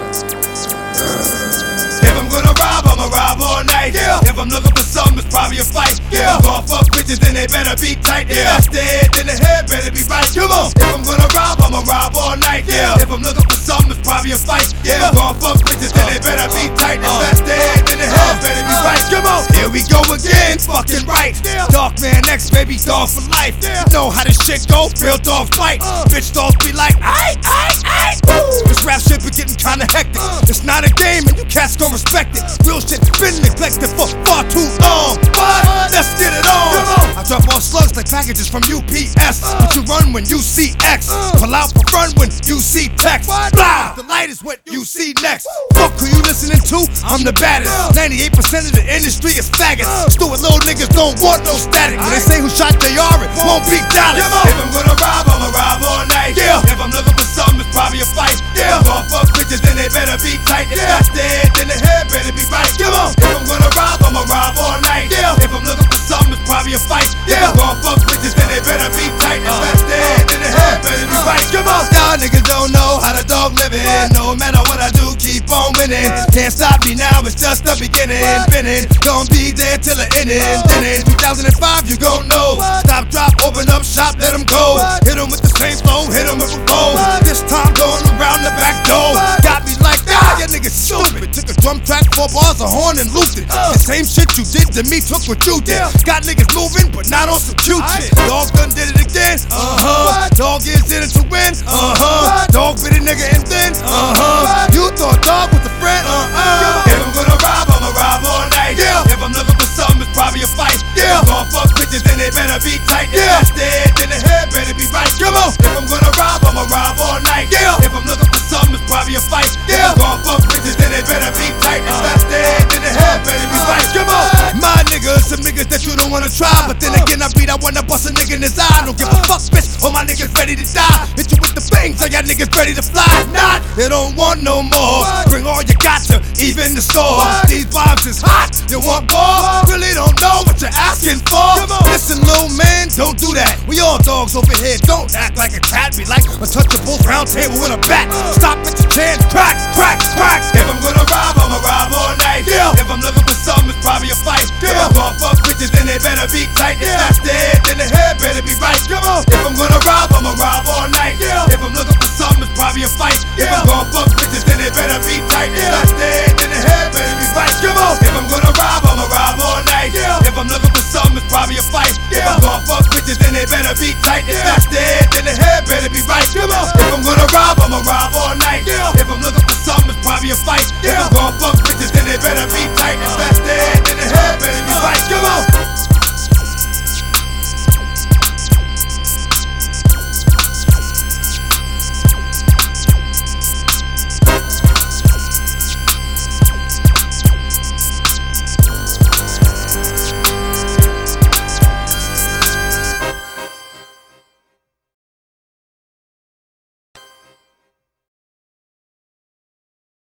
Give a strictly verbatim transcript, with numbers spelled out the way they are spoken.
If I'm gonna rob, I'ma rob all night. Yeah. If I'm looking for something, it's probably a fight. Yeah. If I'm gonna fuck bitches, then they better be tight. Yeah. If that's the head, then the head better be right. Come on. If I'm gonna rob, I'ma rob all night. Yeah. If I'm looking for something, it's probably a fight. Yeah. If I'm gonna fuck bitches, then they better be tight. If that's the head, then the head better be right. Come on. Here we go again, fucking right. Dark Man X, baby, dog for life. You know how this shit go, real dog fight. Bitch dogs be like, aight, aight, aight. This rap shit be getting kinda hectic. It's not a game and you cats gon' respect it. Real shit been neglected for far too long. But let's get it on. I drop all slugs like packages from U P S. But you run when you see X. Pull out for run when you see text. Blah, the light is what you see next. Fuck who you listening to, I'm the baddest. ninety-eight percent of the industry is faggots. Stupid little niggas don't want no static. When they say who shot J R, it won't be Dallas. If I'm gonna rob, I'ma rob all night. Yeah. If I'm looking for something, it's probably a fight. Yeah. If I'm gonna fuck bitches, then they better be tight. If that's the head, then the head better be right. Come on. If I'm gonna rob, I'ma rob all night. Yeah. If I'm looking for something, it's probably a fight. Yeah. If I'm gonna fuck bitches, then they better be tight. If that's the head, then the head better be right. Come on. Y'all niggas don't know how the dog living. No matter what I do, keep on winning. Can't stop me now, it's just the beginning. Spinning, gonna be there till the ending. Then in two thousand five, you gon' know. Stop, drop, open up shop, let them go. Hit them with the same flow, hit them with a bow. This time going around the back door. Got me like, ah, you niggas stupid. Took a drum track, four bars, a horn, and looped it. The same shit you did to me, took what you did. Got niggas moving, but not on some cute shit. Dog done did it again, uh-huh. Dog is in it to win, uh-huh. Dog bit a nigga and then, uh-huh. You thought dog was a friend, uh-uh. If I'm gonna rob, I'ma rob all night. Yeah. If I'm looking for something, it's probably a fight. Yeah. If I'm gonna fuck bitches, then they better be tight. If that's the head, then the head better be right. Come on. If I'm gonna rob, I'ma rob all night. Yeah. If I'm looking for something, it's probably a fight. Yeah. If I'm gonna fuck bitches, then they better be tight. If that's the head, then the head better be right. Come on. My niggas, some niggas that you don't wanna try. But then again, I beat, I wanna bust a nigga in his eye. Don't give a fuck, bitch. All my niggas ready to die. Hit you with the bangs, so y'all niggas ready to fly. Not, they don't want no more. Bring all you got to, even the store. These vibes is hot, you want more? Really don't know what you're asking for. Listen, little man, don't do that. We all dogs over here, don't act like a cat. Be like untouchables, round table with a bat. Stop at your chance, crack, crack, crack. If I'm gonna rob, I'ma rob all night. Yeah. If I'm looking for something, it's probably a fight. Yeah. If I'm gonna fuck bitches, then they better be tight. If that's the head, then the head better be right. Come on.